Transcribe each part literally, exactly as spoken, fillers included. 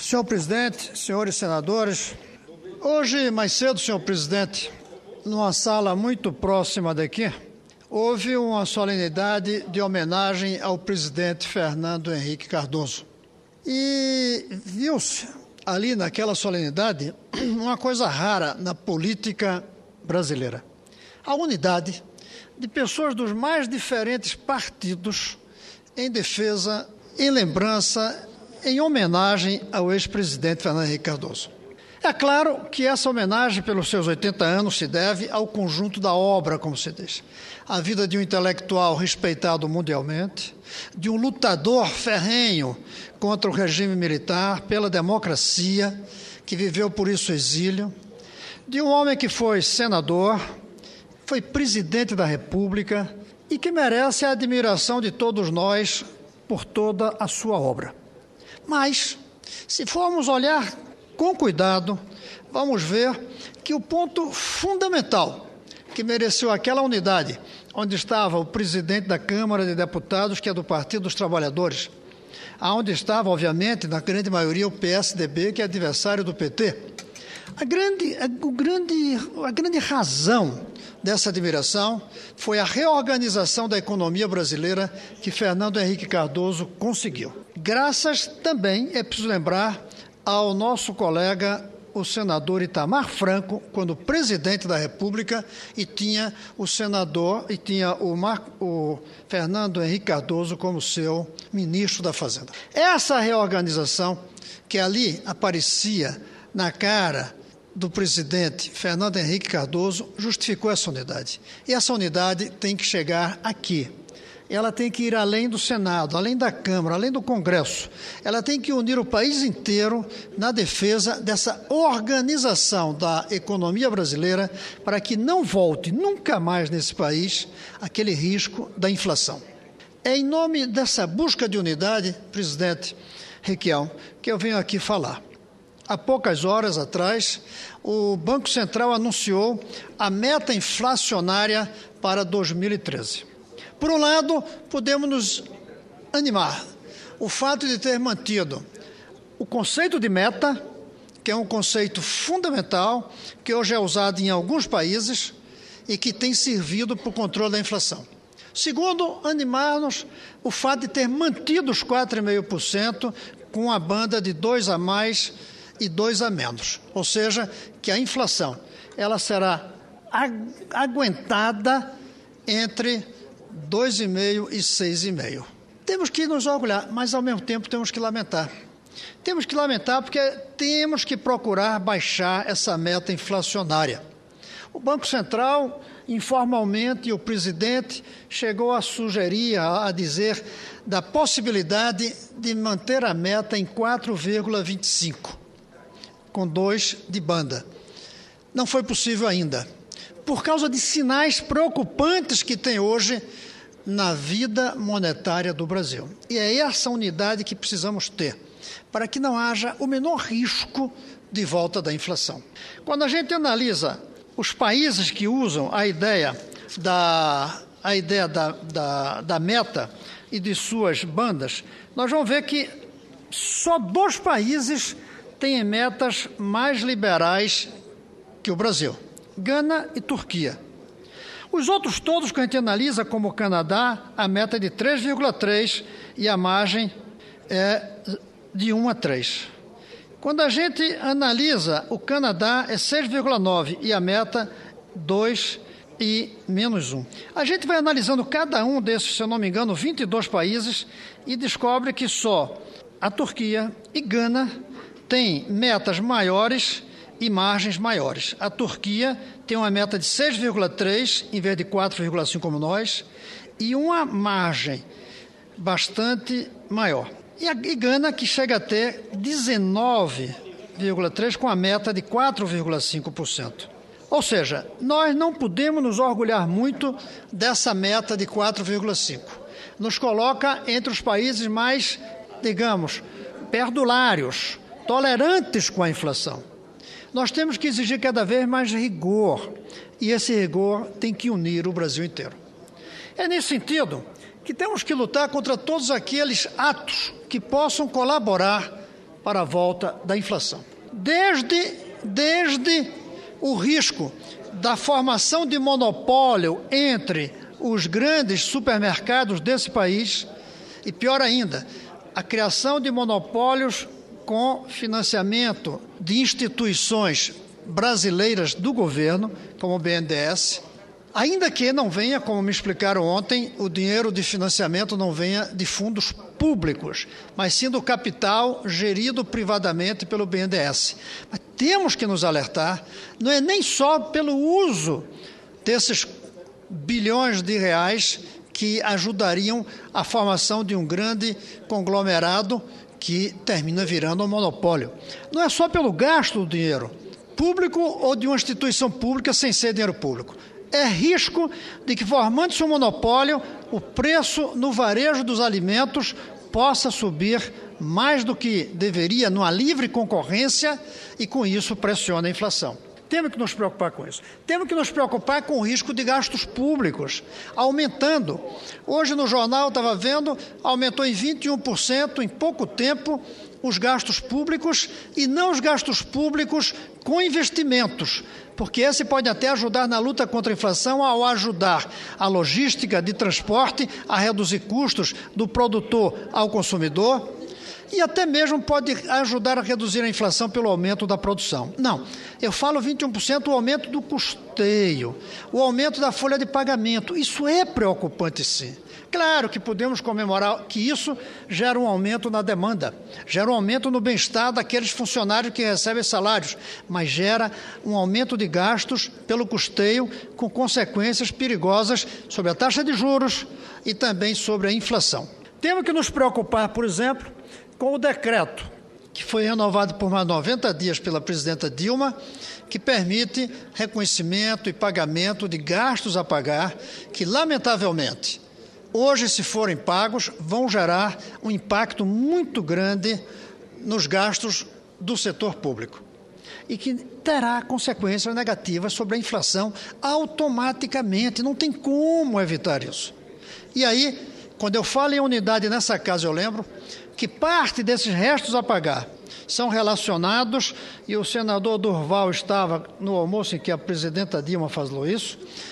Senhor presidente, senhores senadores, hoje mais cedo, senhor presidente, numa sala muito próxima daqui, houve uma solenidade de homenagem ao presidente Fernando Henrique Cardoso. E viu-se ali naquela solenidade uma coisa rara na política brasileira. A unidade de pessoas dos mais diferentes partidos em defesa, em lembrança, em homenagem ao ex-presidente Fernando Henrique Cardoso. É claro que essa homenagem, pelos seus oitenta anos, se deve ao conjunto da obra, como se diz. A vida de um intelectual respeitado mundialmente, de um lutador ferrenho contra o regime militar, pela democracia, que viveu por isso o exílio, de um homem que foi senador, foi presidente da República e que merece a admiração de todos nós por toda a sua obra. Mas, se formos olhar com cuidado, vamos ver que o ponto fundamental que mereceu aquela unidade, onde estava o presidente da Câmara de Deputados, que é do Partido dos Trabalhadores, aonde estava, obviamente, na grande maioria, o P S D B, que é adversário do P T, a grande, a, o grande, a grande razão dessa admiração foi a reorganização da economia brasileira que Fernando Henrique Cardoso conseguiu. Graças também, é preciso lembrar, ao nosso colega, o senador Itamar Franco, quando presidente da República, e tinha o senador, e tinha o, Mar, o Fernando Henrique Cardoso como seu ministro da Fazenda. Essa reorganização, que ali aparecia na cara do presidente Fernando Henrique Cardoso, justificou essa unidade. E essa unidade tem que chegar aqui. Ela tem que ir além do Senado, além da Câmara, além do Congresso. Ela tem que unir o país inteiro na defesa dessa organização da economia brasileira para que não volte nunca mais nesse país aquele risco da inflação. É em nome dessa busca de unidade, presidente Requião, que eu venho aqui falar. Há poucas horas atrás, o Banco Central anunciou a meta inflacionária para dois mil e treze. Por um lado, podemos nos animar. O fato de ter mantido o conceito de meta, que é um conceito fundamental, que hoje é usado em alguns países e que tem servido para o controle da inflação. Segundo, animar-nos o fato de ter mantido os quatro vírgula cinco por cento com a banda de dois a mais e dois a menos. Ou seja, que a inflação ela será ag- aguentada entre dois vírgula cinco e seis vírgula cinco. Temos que nos orgulhar, mas ao mesmo tempo temos que lamentar. Temos que lamentar porque temos que procurar baixar essa meta inflacionária. O Banco Central, informalmente, o presidente chegou a sugerir, a dizer, da possibilidade de manter a meta em quatro vírgula vinte e cinco, com dois de banda. Não foi possível ainda, por causa de sinais preocupantes que tem hoje na vida monetária do Brasil. E é essa unidade que precisamos ter, para que não haja o menor risco de volta da inflação. Quando a gente analisa os países que usam a ideia da, a ideia da, da, da meta e de suas bandas, nós vamos ver que só dois países têm metas mais liberais que o Brasil: Gana e Turquia. Os outros todos que a gente analisa, como o Canadá, a meta é de três vírgula três e a margem é de um a três. Quando a gente analisa o Canadá, é seis vírgula nove e a meta dois e menos um. A gente vai analisando cada um desses, se eu não me engano, vinte e dois países e descobre que só a Turquia e Gana têm metas maiores e margens maiores. A Turquia tem uma meta de seis vírgula três em vez de quatro vírgula cinco como nós e uma margem bastante maior. E a e Gana, que chega a ter dezenove vírgula três com a meta de quatro vírgula cinco por cento. Ou seja, nós não podemos nos orgulhar muito dessa meta de quatro vírgula cinco. Nos coloca entre os países mais, digamos, perdulários, tolerantes com a inflação. Nós temos que exigir cada vez mais rigor, e esse rigor tem que unir o Brasil inteiro. É nesse sentido que temos que lutar contra todos aqueles atos que possam colaborar para a volta da inflação. Desde, desde o risco da formação de monopólio entre os grandes supermercados desse país e, pior ainda, a criação de monopólios com financiamento de instituições brasileiras do governo, como o B N D E S, ainda que não venha, como me explicaram ontem, o dinheiro de financiamento não venha de fundos públicos, mas sim do capital gerido privadamente pelo B N D E S. Mas temos que nos alertar, não é nem só pelo uso desses bilhões de reais que ajudariam a formação de um grande conglomerado que termina virando um monopólio. Não é só pelo gasto do dinheiro público ou de uma instituição pública sem ser dinheiro público. É risco de que, formando-se um monopólio, o preço no varejo dos alimentos possa subir mais do que deveria numa livre concorrência e, com isso, pressiona a inflação. Temos que nos preocupar com isso. Temos que nos preocupar com o risco de gastos públicos, aumentando. Hoje no jornal eu estava vendo, aumentou em vinte e um por cento em pouco tempo os gastos públicos e não os gastos públicos com investimentos, porque esse pode até ajudar na luta contra a inflação ao ajudar a logística de transporte a reduzir custos do produtor ao consumidor e até mesmo pode ajudar a reduzir a inflação pelo aumento da produção. Não, eu falo vinte e um por cento o aumento do custeio, o aumento da folha de pagamento. Isso é preocupante, sim. Claro que podemos comemorar que isso gera um aumento na demanda, gera um aumento no bem-estar daqueles funcionários que recebem salários, mas gera um aumento de gastos pelo custeio com consequências perigosas sobre a taxa de juros e também sobre a inflação. Temos que nos preocupar, por exemplo, com o decreto que foi renovado por mais noventa dias pela presidenta Dilma, que permite reconhecimento e pagamento de gastos a pagar que, lamentavelmente, hoje, se forem pagos, vão gerar um impacto muito grande nos gastos do setor público e que terá consequências negativas sobre a inflação automaticamente. Não tem como evitar isso. E aí, quando eu falo em unidade nessa casa, eu lembro que parte desses restos a pagar são relacionados, e o senador Durval estava no almoço em que a presidenta Dilma falou isso,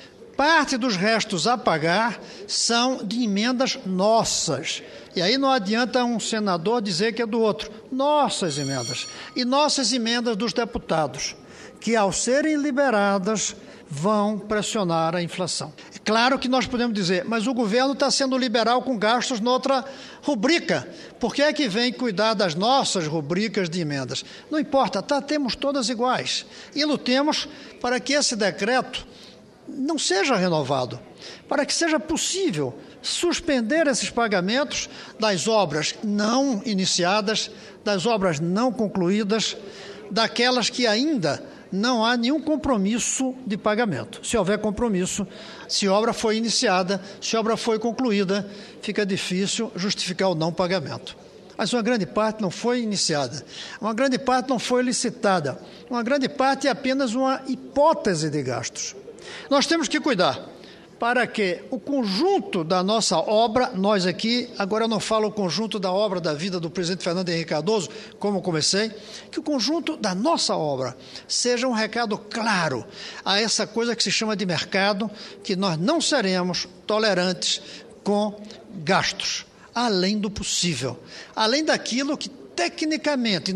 parte dos restos a pagar são de emendas nossas. E aí não adianta um senador dizer que é do outro. Nossas emendas. E nossas emendas dos deputados, que ao serem liberadas vão pressionar a inflação. É claro que nós podemos dizer, mas o governo está sendo liberal com gastos noutra rubrica. Por que é que vem cuidar das nossas rubricas de emendas? Não importa, tá, temos todas iguais. E lutemos para que esse decreto não seja renovado, para que seja possível suspender esses pagamentos das obras não iniciadas, das obras não concluídas, daquelas que ainda não há nenhum compromisso de pagamento. Se houver compromisso, se a obra foi iniciada, se a obra foi concluída, fica difícil justificar o não pagamento. Mas uma grande parte não foi iniciada, uma grande parte não foi licitada, uma grande parte é apenas uma hipótese de gastos. Nós temos que cuidar para que o conjunto da nossa obra, nós aqui, agora eu não falo o conjunto da obra da vida do presidente Fernando Henrique Cardoso, como comecei, que o conjunto da nossa obra seja um recado claro a essa coisa que se chama de mercado, que nós não seremos tolerantes com gastos, além do possível, além daquilo que tecnicamente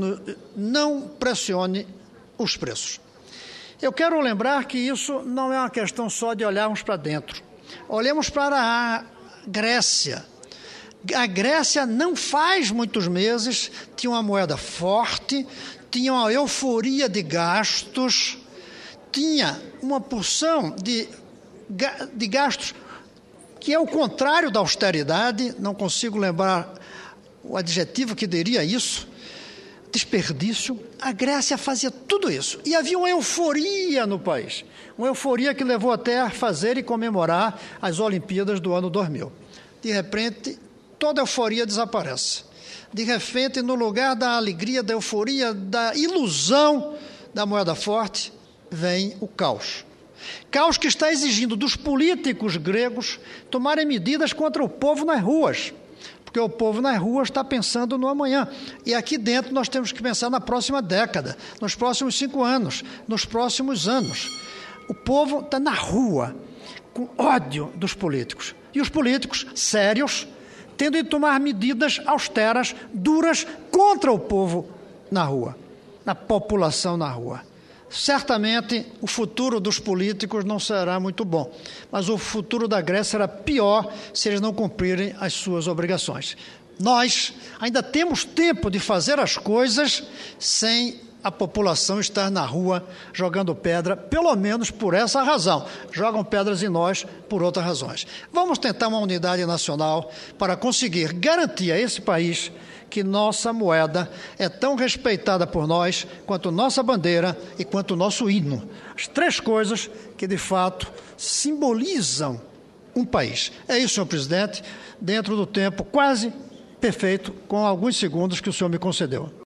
não pressione os preços. Eu quero lembrar que isso não é uma questão só de olharmos para dentro. Olhemos para a Grécia. A Grécia, não faz muitos meses, tinha uma moeda forte, tinha uma euforia de gastos, tinha uma porção de, de gastos que é o contrário da austeridade, não consigo lembrar o adjetivo que daria isso, desperdício. A Grécia fazia tudo isso. E havia uma euforia no país. Uma euforia que levou até a fazer e comemorar as Olimpíadas do ano dois mil. De repente, toda a euforia desaparece. De repente, no lugar da alegria, da euforia, da ilusão da moeda forte, vem o caos. Caos que está exigindo dos políticos gregos tomarem medidas contra o povo nas ruas. porque o povo nas ruas está pensando no amanhã. E aqui dentro nós temos que pensar na próxima década, nos próximos cinco anos, nos próximos anos. O povo está na rua, com ódio dos políticos. E os políticos sérios tendo de tomar medidas austeras, duras, contra o povo na rua, na população na rua. Certamente o futuro dos políticos não será muito bom, mas o futuro da Grécia será pior se eles não cumprirem as suas obrigações. Nós ainda temos tempo de fazer as coisas sem a população estar na rua jogando pedra, pelo menos por essa razão. Jogam pedras em nós por outras razões. Vamos tentar uma unidade nacional para conseguir garantir a esse país que nossa moeda é tão respeitada por nós quanto nossa bandeira e quanto o nosso hino. As três coisas que, de fato, simbolizam um país. É isso, senhor presidente, dentro do tempo quase perfeito, com alguns segundos que o senhor me concedeu.